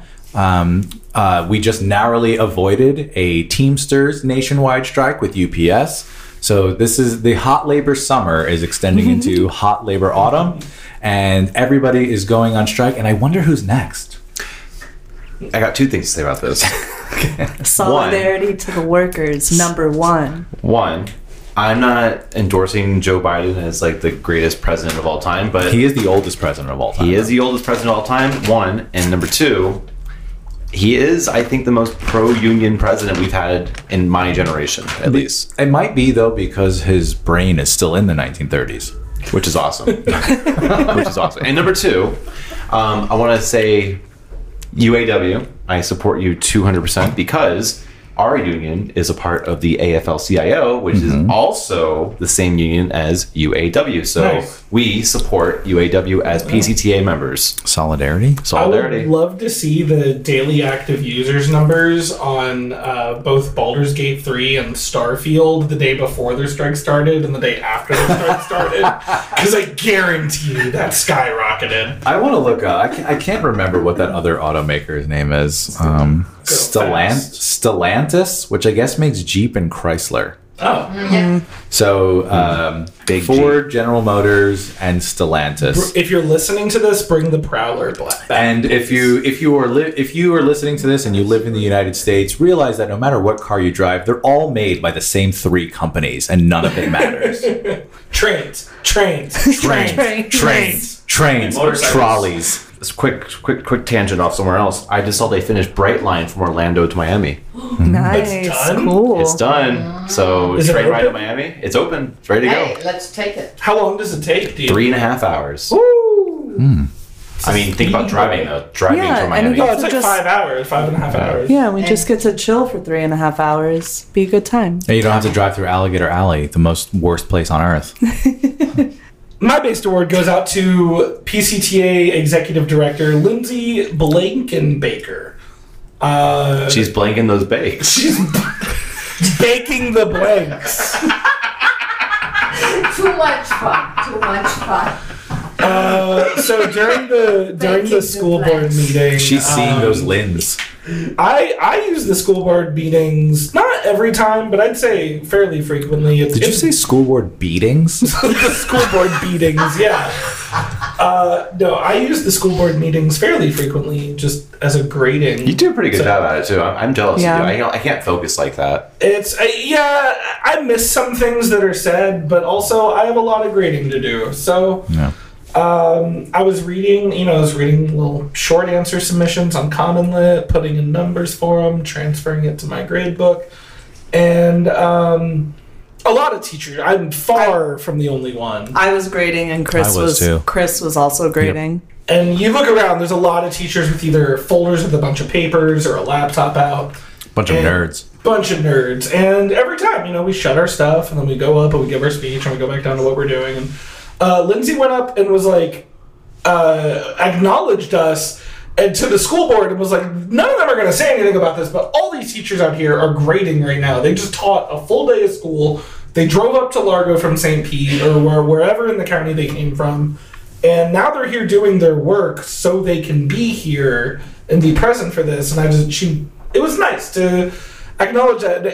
We just narrowly avoided a Teamsters nationwide strike with UPS. So this is the hot labor summer is extending into hot labor autumn, and everybody is going on strike. And I wonder who's next. I got two things to say about this. Solidarity to the workers, number one. One, I'm not endorsing Joe Biden as like the greatest president of all time, but He is the oldest president of all time. he is the oldest president of all time. One, and number two, he is, I think, the most pro-union president we've had in my generation, at least. It might be, though, because his brain is still in the 1930s. Which is awesome. Which is awesome. And number two, I want to say UAW, I support you 200% because our union is a part of the AFL-CIO, which is also the same union as UAW. So Nice. we support UAW as PCTA members. Solidarity? Solidarity. I would love to see the daily active users numbers on both Baldur's Gate 3 and Starfield the day before their strike started and the day after their strike started. Because I guarantee you that skyrocketed. I want to look up. I can't remember what that other automaker's name is. Stellantis, which I guess makes Jeep and Chrysler. Oh. Yeah. So Big Ford, General Motors, and Stellantis. If you're listening to this, bring the Prowler back. And if you are listening to this and you live in the United States, realize that no matter what car you drive, they're all made by the same three companies, and none of it matters. Trains. Motorcycles, trolleys. This quick tangent off somewhere else. I just saw they finished Brightline from Orlando to Miami. Nice. It's done? Cool. It's done. So Is it train ride to open? Miami. It's open. It's ready to Hey, go. let's take it. How long does it take, dude? 3.5 hours. Woo! I mean, think about driving though. Driving Yeah, from and Miami. No, it's like Just- 5 hours, 5.5 hours. Yeah, we just get to chill for 3.5 hours. Be a good time. And you don't have to drive through Alligator Alley, the most worst place on earth. My based award goes out to PCTA Executive Director Lindsay Blankenbaker. She's blanking those bakes. She's baking the blanks. Too much fun. So during the school board meeting, She's seeing those lins. I use the school board meetings not every time, but I'd say fairly frequently. Did you say school board beatings? the school board beatings? Yeah. No, I use the school board meetings fairly frequently, just as a grading. You do a pretty good job at it too. I'm jealous Yeah. of you. I can't focus like that. I miss some things that are said, but also I have a lot of grading to do. So. No. I was reading little short answer submissions on Common Lit, putting in numbers for them, transferring it to my grade book, and a lot of teachers. I'm far from the only one. I was grading, and I was too. Chris was also grading. And you look around, there's a lot of teachers with either folders with a bunch of papers or a laptop out. Bunch of nerds. Bunch of nerds. And every time, we shut our stuff, and then we go up and we give our speech, and we go back down to what we're doing. And Lindsay went up and was like, acknowledged us and to the school board and was like, none of them are going to say anything about this, but all these teachers out here are grading right now. They just taught a full day of school. They drove up to Largo from St. Pete or wherever in the county they came from. And now they're here doing their work so they can be here and be present for this. And it was nice to acknowledge that.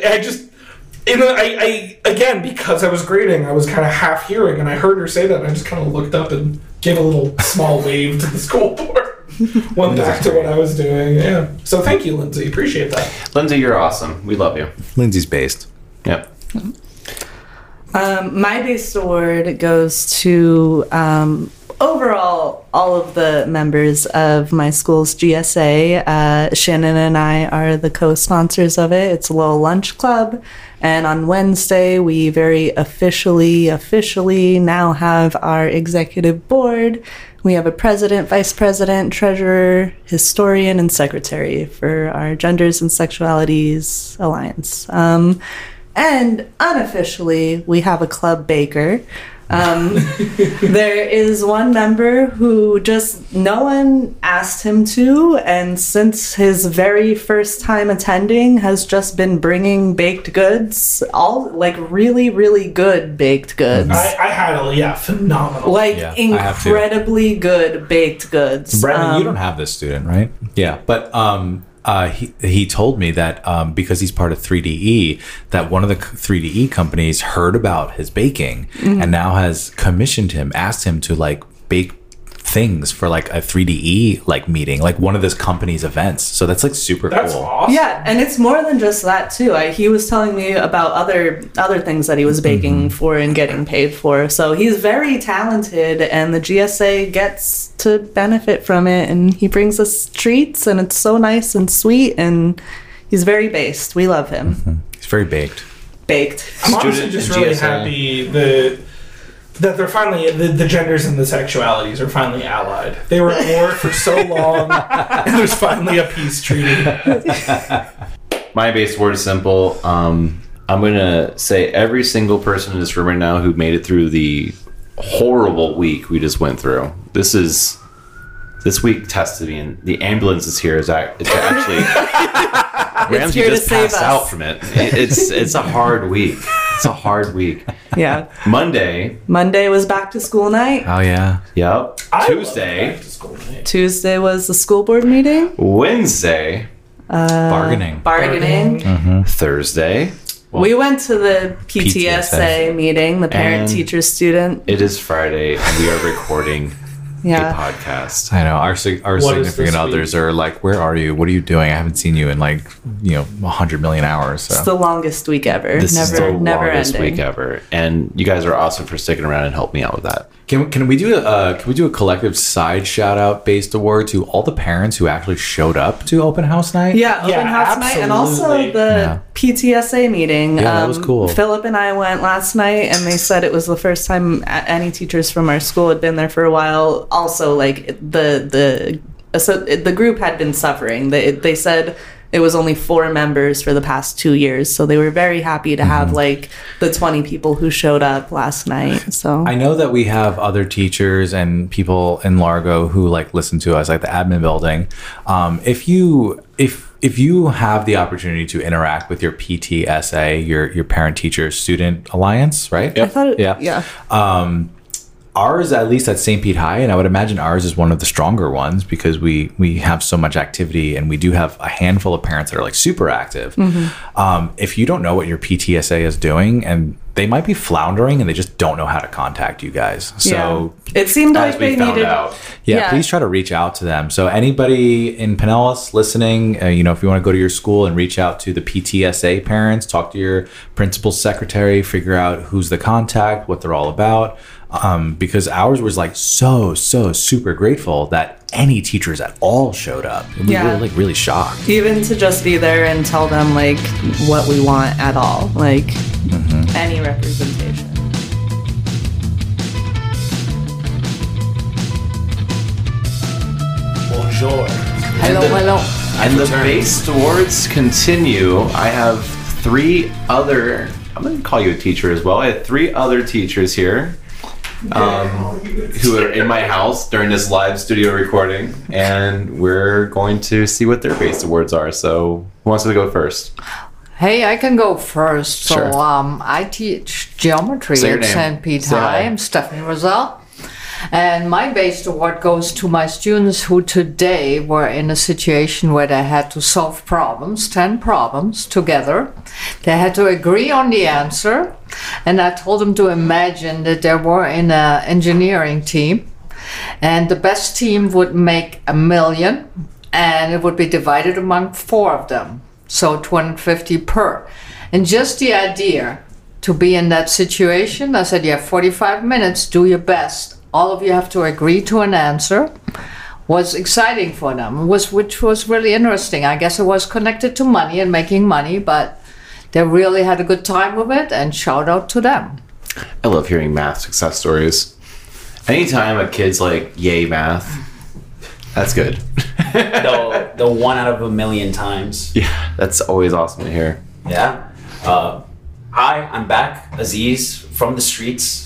I again, because I was grading, I was kind of half hearing, and I heard her say that, and I just kind of looked up and gave a little small wave to the school board. Went back to what I was doing. Yeah. So thank you, Lindsay. Appreciate that. Lindsay, you're awesome. We love you. Lindsay's based. Yep. My base award goes to overall, all of the members of my school's GSA, Shannon and I are the co-sponsors of it. It's a little lunch club. And on Wednesday, we very officially now have our executive board. We have a president, vice president, treasurer, historian, and secretary for our Genders and Sexualities Alliance. And unofficially, we have a club baker. There is one member who just no one asked him to, and since his very first time attending has just been bringing baked goods, all like really, really good baked goods. I had phenomenal. Like incredibly good baked goods. Brendan, you don't have this student, right? Yeah, but he told me that because he's part of 3DE, that one of the 3DE companies heard about his baking and now has commissioned him, asked him to like bake things for like a 3DE like meeting, like one of this company's events. So that's like super cool. Awesome. Yeah, and it's more than just that too. He was telling me about other things that he was baking for and getting paid for. So he's very talented, and the GSA gets to benefit from it, and he brings us treats, and it's so nice and sweet, and he's very based. We love him. He's very baked. I'm honestly just really happy that they're finally the genders and the sexualities are finally allied. They were at war for so long, and there's finally a peace treaty. My base word is simple. I'm going to say every single person in this room right now who made it through the horrible week we just went through. This week tested me, and the ambulance is here. It's actually Ramsey just passed out from it. It's a hard week. It's a hard week. Yeah. Monday was back to school night. Oh yeah. Yep. Tuesday was the school board meeting. Wednesday. Bargaining. Thursday. We went to the PTSA meeting, the parent, teacher, student. It is Friday, and we are recording a podcast. I know our significant others are like, "Where are you? What are you doing? I haven't seen you in 100 million hours." So. It's the longest week ever. This is the longest ending. week ever, and you guys are awesome for sticking around and helping me out with that. Can we do a collective side shout out based award to all the parents who actually showed up to open house night? Yeah, open house night, and also the PTSA meeting. Yeah, that was cool. Philip and I went last night, and they said it was the first time any teachers from our school had been there for a while. Also, like the group had been suffering. They said it was only 4 members for the past 2 years, so they were very happy to have like the 20 people who showed up last night. So I know that we have other teachers and people in Largo who like listen to us, like the admin building. If you have the opportunity to interact with your PTSA, your parent teacher student alliance, right? I thought yeah. Ours, at least at St. Pete High, and I would imagine ours is one of the stronger ones because we have so much activity, and we do have a handful of parents that are like super active. If you don't know what your PTSA is doing, and they might be floundering and they just don't know how to contact you guys. So it seemed like they needed please try to reach out to them. So anybody in Pinellas listening, if you want to go to your school and reach out to the PTSA parents, talk to your principal secretary, figure out who's the contact, what they're all about. Because ours was like so super grateful that any teachers at all showed up. We were like really shocked. Even to just be there and tell them like what we want at all, like any representation. Bonjour. Hello. And the base awards continue. I have 3 other. I'm going to call you a teacher as well. I had 3 other teachers here. Who are in my house during this live studio recording, and we're going to see what their base awards are. So who wants to go first? Hey, I can go first. So Sure. I teach geometry Say your at name. St. Pete Say High. hi. I'm Stephanie Roselle. And my base award goes to my students who today were in a situation where they had to solve problems, 10 problems together. They had to agree on the answer. And I told them to imagine that they were in an engineering team. And the best team would make $1 million. And it would be divided among 4 of them. So 250 per. And just the idea to be in that situation, I said, you have 45 minutes, do your best. all of you have to agree to an answer, was exciting for them, which was really interesting. I guess it was connected to money and making money, but they really had a good time with it, and shout out to them. I love hearing math success stories. Anytime a kid's like, yay, math, that's good. The 1 out of a million times. Yeah, that's always awesome to hear. Yeah. Hi, I'm back, Aziz from the streets.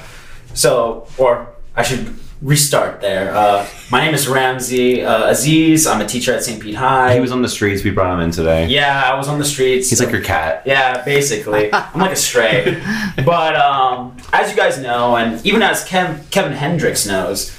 Or I should restart there. My name is Ramsey Aziz. I'm a teacher at St. Pete High. He was on the streets. We brought him in today. Yeah, I was on the streets. He's like your cat. Yeah, basically. I'm like a stray. But as you guys know, and even as Kevin Hendricks knows,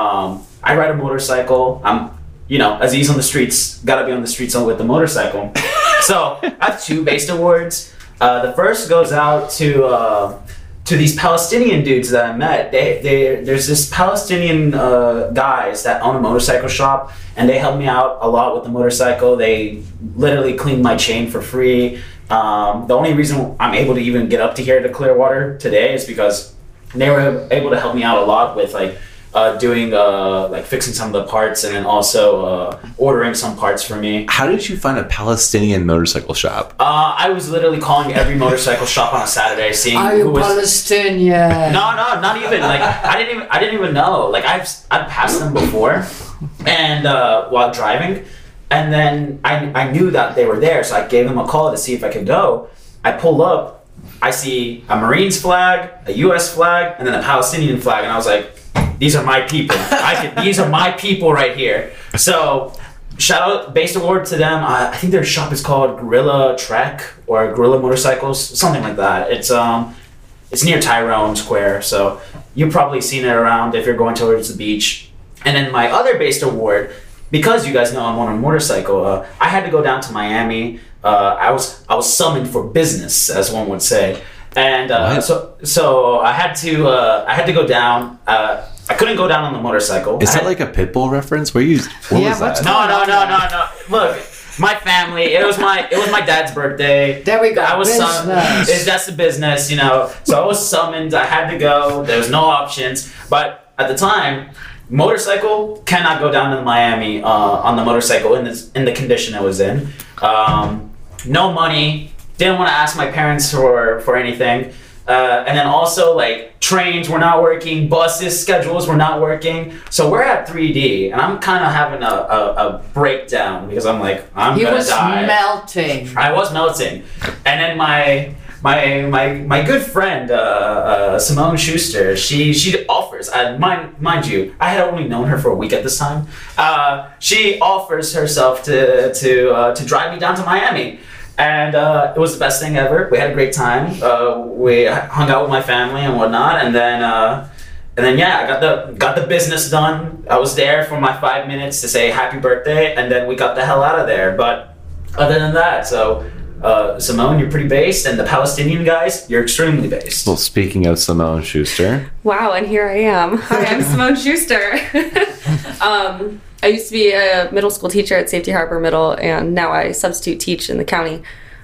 I ride a motorcycle. I'm, Aziz on the streets. Gotta be on the streets with the motorcycle. So I have 2 BASED awards. The first goes out to these Palestinian dudes that I met. There's this Palestinian guys that own a motorcycle shop, and they helped me out a lot with the motorcycle. They literally cleaned my chain for free. The only reason I'm able to even get up to here to Clearwater today is because they were able to help me out a lot with doing fixing some of the parts, and then also ordering some parts for me. How did you find a Palestinian motorcycle shop? I was literally calling every motorcycle shop on a Saturday, seeing Are you Palestinian? No, not even. I didn't even know. I've passed them before, and while driving, and then I knew that they were there, so I gave them a call to see if I could go. I pull up, I see a Marines flag, a U.S. flag, and then a Palestinian flag, and I was like, these are my people. These are my people right here. So, shout out, BASED award to them. I think their shop is called Gorilla Trek or Gorilla Motorcycles, something like that. It's near Tyrone Square, so you've probably seen it around if you're going towards the beach. And then my other BASED award, because you guys know I'm on a motorcycle, I had to go down to Miami. I was summoned for business, as one would say. And so I had to go down. I couldn't go down on the motorcycle. Is that like a Pitbull reference? What was that? No. Look, my family. It was my dad's birthday. There we go. I was summoned. That's the business, So I was summoned. I had to go. There was no options. But at the time, motorcycle cannot go down to Miami on the motorcycle in the condition it was in. No money. Didn't want to ask my parents for anything. And then also trains were not working, buses schedules were not working. So we're at 3D, and I'm kind of having a breakdown because I'm like, I'm gonna die. He was melting. I was melting, and then my good friend Simone Schuster, she offers. Mind you, I had only known her for a week at this time. She offers herself to drive me down to Miami. And it was the best thing ever. We had a great time. We hung out with my family and whatnot, and then I got the business done. I was there for my 5 minutes to say happy birthday, and then we got the hell out of there. But other than that, so Simone, you're pretty based, and the Palestinian guys, you're extremely based. Well, speaking of Simone Schuster, wow, and here I am. Hi, I'm Simone Schuster. I used to be a middle school teacher at Safety Harbor Middle, and now I substitute teach in the county.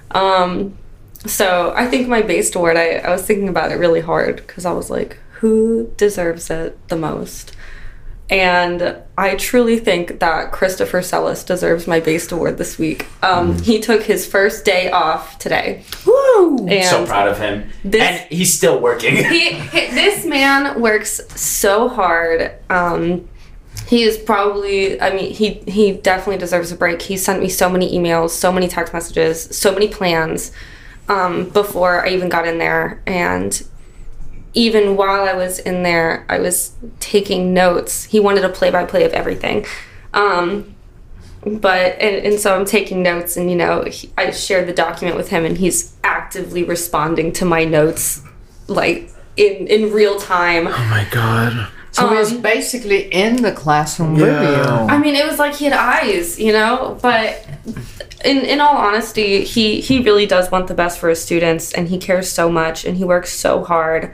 So I think my BASED award, I was thinking about it really hard because I was like, who deserves it the most? And I truly think that Christopher Sellis deserves my BASED award this week. He took his first day off today. Woo! And so proud of him. And he's still working. This man works so hard. He is probably, he definitely deserves a break. He sent me so many emails, so many text messages, so many plans before I even got in there. And even while I was in there, I was taking notes. He wanted a play-by-play of everything. And so I'm taking notes, and, I shared the document with him, and he's actively responding to my notes, in real time. Oh my God. So he was basically in the classroom with you. It was like he had eyes, but in all honesty, he really does want the best for his students, and he cares so much, and he works so hard,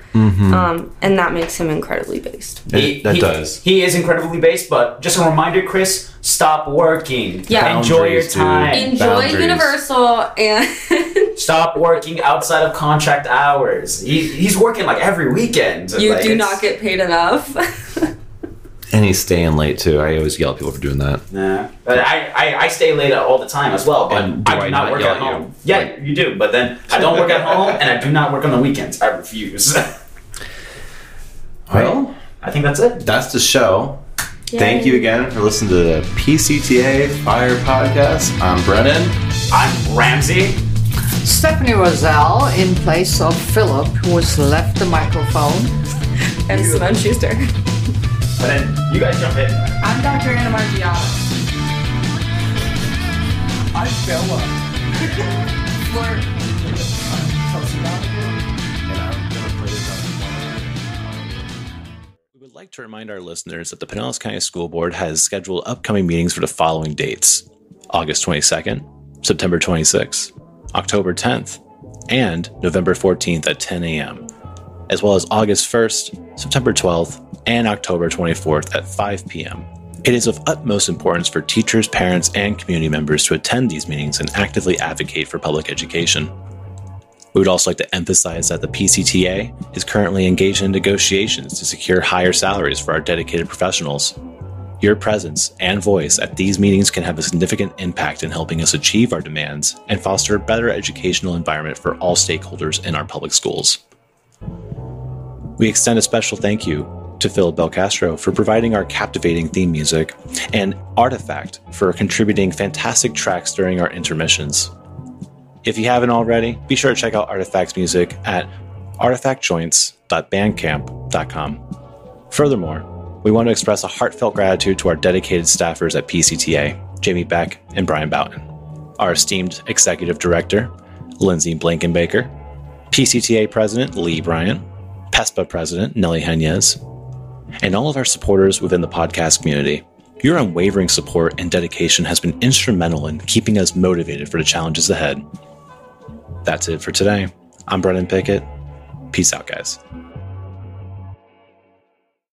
and that makes him incredibly based. That does. He is incredibly based, but just a reminder, Chris, Stop working. Yeah. Enjoy your Boundaries, dude. time. Enjoy Boundaries. Universal and Stop working outside of contract hours. He's working like every weekend. you Like, do it's- not get paid enough. And he's staying late too. I always yell at people for doing that. Nah. But I stay late all the time as well, but And do I do I not not work yell at at you? home. Yeah, you do, but then I don't work at home and I do not work on the weekends. I refuse. Well, I think that's it. that's the show. Yay. Thank you again for listening to the PCTA Fire Podcast. I'm Brennan. I'm Ramsey. Stephanie Roselle in place of Philip, who has left the microphone. And Simone Schuster. But then you guys jump in. I'm Dr. Anna Margiana. I'm Bella. We would like to remind our listeners that the Pinellas County School Board has scheduled upcoming meetings for the following dates: August 22nd, September 26th, October 10th, and November 14th at 10 a.m., as well as August 1st, September 12th, and October 24th at 5 p.m. It is of utmost importance for teachers, parents, and community members to attend these meetings and actively advocate for public education. We would also like to emphasize that the PCTA is currently engaged in negotiations to secure higher salaries for our dedicated professionals. Your presence and voice at these meetings can have a significant impact in helping us achieve our demands and foster a better educational environment for all stakeholders in our public schools. We extend a special thank you to Philip Belcastro for providing our captivating theme music, and Artifact for contributing fantastic tracks during our intermissions. If you haven't already, be sure to check out Artifact's music at artifactjoints.bandcamp.com. Furthermore, we want to express a heartfelt gratitude to our dedicated staffers at PCTA, Jamie Beck and Brian Boughton, our esteemed Executive Director, Lindsay Blankenbaker, PCTA President Lee Bryant, PESPA President Nelly Henez, and all of our supporters within the podcast community. Your unwavering support and dedication has been instrumental in keeping us motivated for the challenges ahead. That's it for today. I'm Brennan Pickett. Peace out, guys.